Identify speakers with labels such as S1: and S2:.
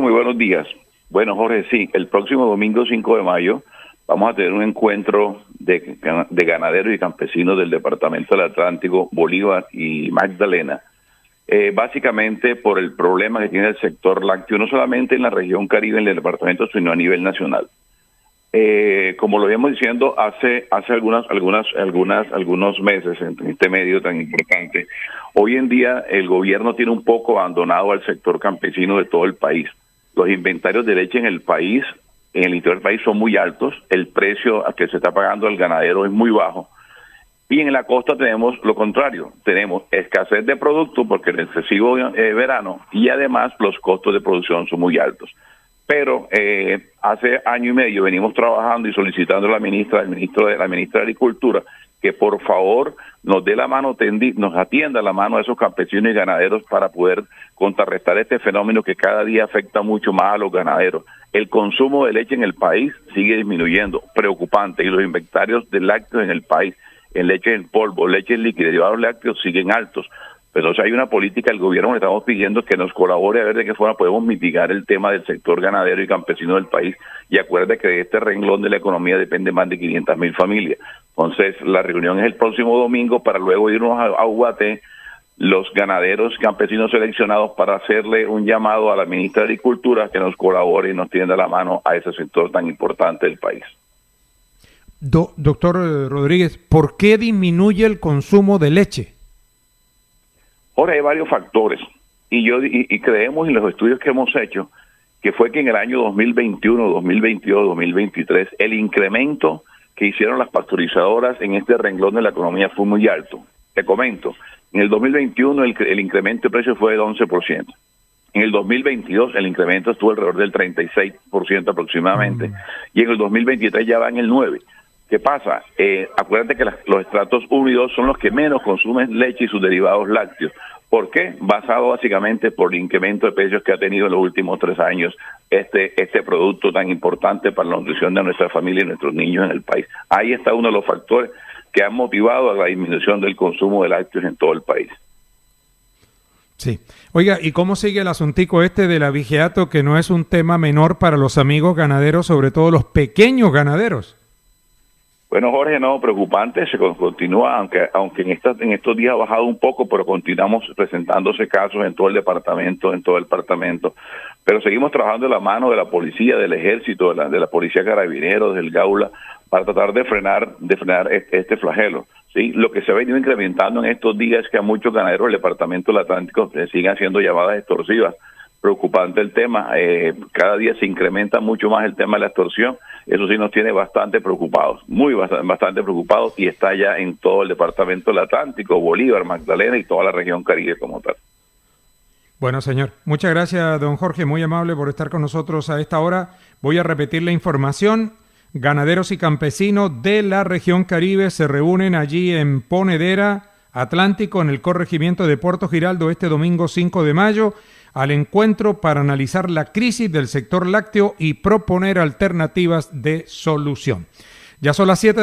S1: muy buenos días. Bueno, Jorge, sí, el próximo domingo 5 de mayo vamos a tener un encuentro de ganaderos y campesinos del Departamento del Atlántico, Bolívar y Magdalena, básicamente por el problema que tiene el sector lácteo, no solamente en la región Caribe, en el departamento, sino a nivel nacional. Como lo íbamos diciendo hace algunos meses en este medio tan importante, hoy en día el gobierno tiene un poco abandonado al sector campesino de todo el país. Los inventarios de leche en el país, en el interior del país, son muy altos, el precio a que se está pagando al ganadero es muy bajo, y en la costa tenemos lo contrario, tenemos escasez de producto porque el excesivo verano, y además los costos de producción son muy altos. Pero hace año y medio venimos trabajando y solicitando a la ministra de Agricultura que por favor nos dé la mano, nos atienda la mano a esos campesinos y ganaderos para poder contrarrestar este fenómeno que cada día afecta mucho más a los ganaderos. El consumo de leche en el país sigue disminuyendo, preocupante, y los inventarios de lácteos en el país, en leche en polvo, leche en líquido, derivados lácteos, siguen altos. Pero hay una política del gobierno que le estamos pidiendo que nos colabore a ver de qué forma podemos mitigar el tema del sector ganadero y campesino del país. Y acuérdate que de este renglón de la economía depende más de 500,000 familias. Entonces, la reunión es el próximo domingo para luego irnos a UAT, los ganaderos y campesinos seleccionados, para hacerle un llamado a la ministra de Agricultura que nos colabore y nos tienda la mano a ese sector tan importante del país.
S2: Doctor Rodríguez, ¿por qué disminuye el consumo de leche?
S1: Ahora hay varios factores, y creemos en los estudios que hemos hecho que fue que en el año 2021, 2022, 2023 el incremento que hicieron las pasteurizadoras en este renglón de la economía fue muy alto. Te comento, en el 2021 el incremento de precio fue del 11%. En el 2022 el incremento estuvo alrededor del 36% aproximadamente, y en el 2023 ya va en el 9%. ¿Qué pasa? Acuérdate que los estratos 1 y 2 son los que menos consumen leche y sus derivados lácteos. ¿Por qué? Basado básicamente por el incremento de precios que ha tenido en los últimos 3 años este producto tan importante para la nutrición de nuestra familia y nuestros niños en el país. Ahí está uno de los factores que han motivado a la disminución del consumo de lácteos en todo el país.
S2: Sí. Oiga, ¿y cómo sigue el asuntico de la vigiato, que no es un tema menor para los amigos ganaderos, sobre todo los pequeños ganaderos?
S1: Bueno, Jorge, no, preocupante, se continúa, aunque en estos días ha bajado un poco, pero continuamos presentándose casos en todo el departamento, pero seguimos trabajando de la mano de la policía, del ejército, de la policía carabineros, del Gaula, para tratar de frenar este flagelo. Sí, lo que se ha venido incrementando en estos días es que a muchos ganaderos del departamento del Atlántico siguen haciendo llamadas extorsivas. Preocupante el tema, cada día se incrementa mucho más el tema de la extorsión. Eso sí nos tiene bastante preocupados, bastante preocupados, y está ya en todo el departamento del Atlántico, Bolívar, Magdalena y toda la región Caribe como tal.
S2: Bueno, señor, muchas gracias, don Jorge, muy amable por estar con nosotros a esta hora. Voy a repetir la información. Ganaderos y campesinos de la región Caribe se reúnen allí en Ponedera, Atlántico, en el corregimiento de Puerto Giraldo, este domingo 5 de mayo, al encuentro para analizar la crisis del sector lácteo y proponer alternativas de solución. Ya son las 7